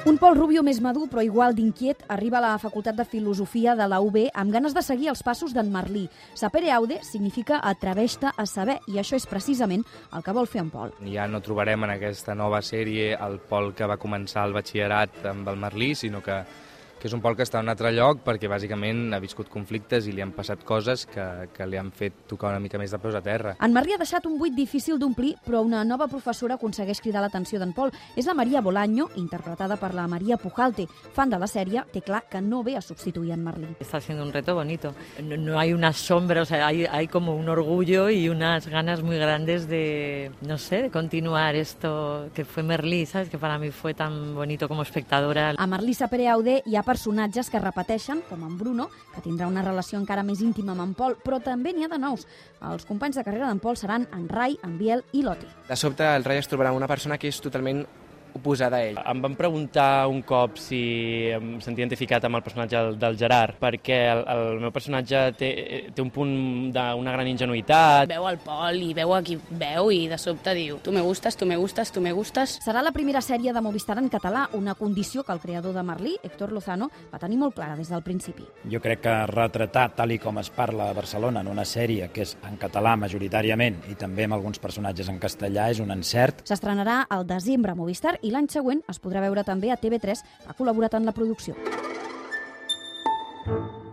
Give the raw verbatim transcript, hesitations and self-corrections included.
Un Pol Rubio més madur, però igual d'inquiet, arriba a la Facultat de Filosofia de la U B amb ganes de seguir els passos d'en Merlí. Sapere aude significa atreveix-te a saber, i això és precisament el que vol fer en Pol. Ja no trobarem en aquesta nova sèrie el Pol que va començar el batxillerat amb el Merlí, sinó que que és un Pol que està en un altre lloc perquè bàsicament ha viscut conflictes i li han passat coses que, que li han fet tocar una mica més de peus a terra. En Merlí ha deixat un buit difícil d'omplir, però una nova professora aconsegueix cridar l'atenció d'en Pol. És la Maria Bolaño, interpretada per la Maria Pujalte. Fan de la sèrie, té clar que no ve a substituir en Merlí. Está siendo un reto bonito. No, no hay una sombra, o sea, hay, hay como un orgullo y unas ganas muy grandes de, no sé, de continuar esto que fue Merlí, ¿sabes? Que para mí fue tan bonito como espectadora. A Merlí Sapere aude hi ha personatges que repeteixen, com en Bruno, que tindrà una relació encara més íntima amb en Pol, però també n'hi ha de nous. Els companys de carrera d'en Pol seran en Rai, en Biel i Loti. De sobte el Rai es trobarà amb una persona que és totalment oposada a ell. Em van preguntar un cop si em sentia identificat amb el personatge del, del Gerard, perquè el, el meu personatge té, té un punt d'una gran ingenuïtat. Veu el Pol i veu a qui veu i de sobte diu tu me gustes, tu me gustes, tu me gustes. Serà la primera sèrie de Movistar en català, una condició que el creador de Merlí, Héctor Lozano, va tenir molt clara des del principi. Jo crec que retratar tal i com es parla a Barcelona en una sèrie que és en català majoritàriament i també amb alguns personatges en castellà és un encert. S'estrenarà al desembre a Movistar i l'any següent es podrà veure també a T V tres, que ha col·laborat en la producció.